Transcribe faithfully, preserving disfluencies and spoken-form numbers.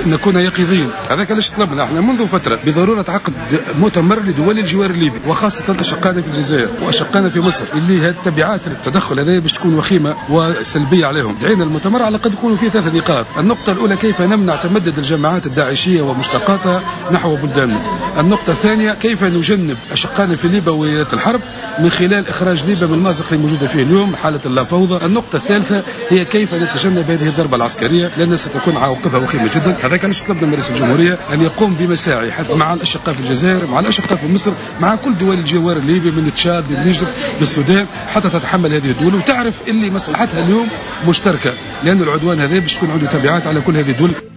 أن نكون يقظين. هذاك علاش طلبنا احنا منذ فترة بضرورة عقد مؤتمر لدول الجوار الليبي، وخاصة أشقائنا في الجزائر وأشقائنا في مصر اللي هذه تبعات التدخل هذا باش تكون وخيمة وسلبية عليهم. دعينا المؤتمر على قد يكون فيه ثلاث نقاط. النقطة الأولى كيف نمنع تمدد الجماعات الداعشية ومشتقاتها نحو بلداننا. النقطة الثانية كيف نجنب أشقائنا في ليبيا ولايات الحرب من خلال إخراج ليبيا من المأزق اللي موجودة فيه اليوم حالة اللا فوضى. النقطة الثالثة هي كيف نتجنب هذه الضربة العسكرية لأنها ستكون عواقبها وخيمة جدا. هذاك علاش طلبنا من رئيس الجمهورية أن يقوم بمساعي حتى مع الأشقاء في الجزائر، مع الأشقاء في مصر، مع كل دول الجوار الليبي من تشاد للنيجر للسودان، حتى تتحمل هذه الدول وتعرف اللي مصلحتها اليوم مشتركة، لأن العدوان هذا باش تكون عنده تبعات على كل هذه الدول.